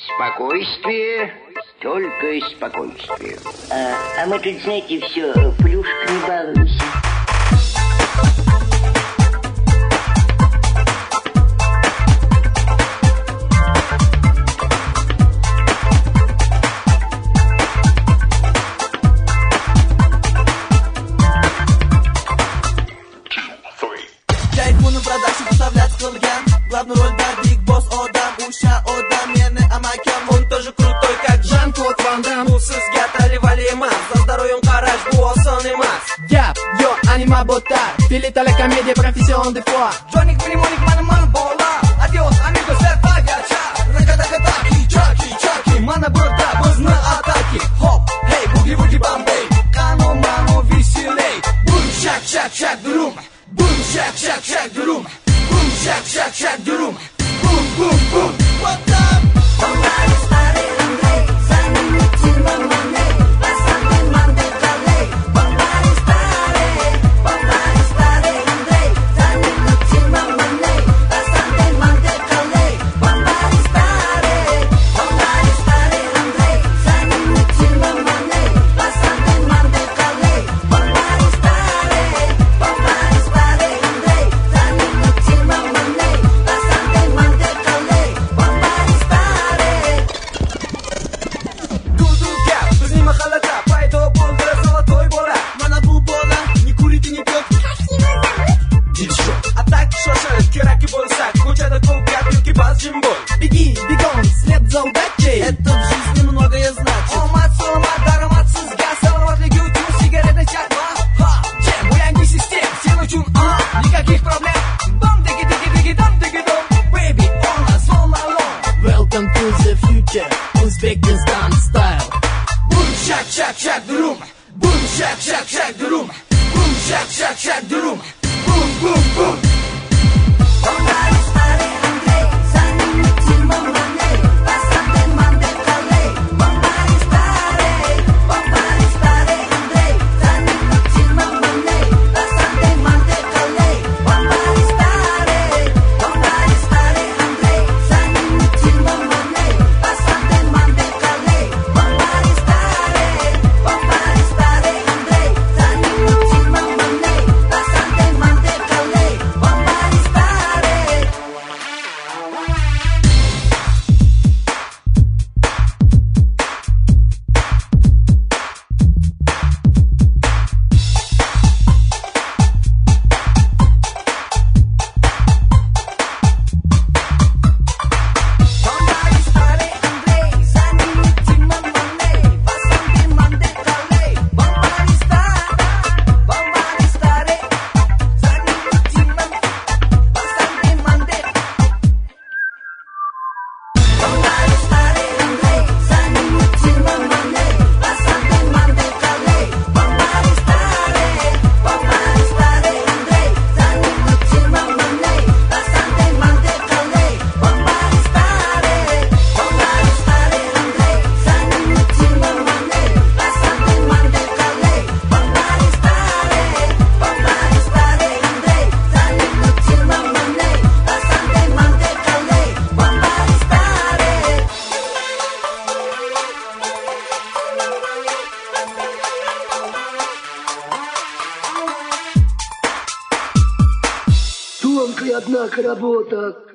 Спокойствие, только спокойствие. А мы тут, знаете, все плюшками балуемся. Buni продакшн поставлять qilgan. Главную роль да Big Boss odam, Usha odam, meni amakam, он тоже крутой как Жан-Клод Ван Дам. Bu sizga talivali emas, za здоровьем qarash bu oson emas. Gap, yo, anima botar, filita la comédia profession de foi. Jonik, Monik, man bola. Adios, amigos, verpagacha. Rakadakataki, chaki, mana burada bizni ataki. Hop, hey, boogie Bombay. Qano mano veseley. Boom, shak durum. Boom, shak durum. Boom, shak durum. Boom. What up? Bombari stare Andrei, sani mutin mamane, pasante mande kale. Bombari stare Andrei, sani mutin mamane, pasante mande kale. Bombari stare Andrei, sani mutin mamane, pasante mande kale. Bombari stare Andrei, sani mutin mamane, pasante mande kale. Bombari stare. Duduga, bizning mahallada paydo bo'ldi zolotoy bola. Mana bu bola, ni kuridi ni piyot. Atak shoshib, kerakli bo'lsa, ko'chada ko'p gap yoki bas jim bo'l. Бегом, след за удачей. Это в жизни многое значит. Omad, salomad, daromad sizga, salomatlik uchun sigareta chaqma. Ha, bu yangi sistem sen uchun, никаких проблем. Dom digi dom, baby, on us all alone. Welcome to the future, Uzbekistan style. Boom, shak durum. Boom, shak durum. Boom, shak durum. Boom. Bombari stare Andrei, sani mutin mamane, pasante mande kale. Bombari stare Andrei, sani mutin mamane, pasante mande kale. Bombari stare Andrei, sani mutin mamane, pasante mande kale. Bombari stare Andrei, sani mutin mamane, pasante mande kale. Bombari stare. Bombari stare Andrei, sani mutin mamane, pasante mande kale. Bombari stare, sani mutin mamane, pasante mande. Bombari stare Andrei, sani mutin mamane, pasante mande kale. Bombari stare Andrei, sani mutin mamane, pasante mande kale. Bombari stare Andrei, sani mutin mamane, pasante mande kale. Bombari stare Andrei, sani mutin mamane, pasante mande kale. Bombari stare. Тонкая, однако, работа.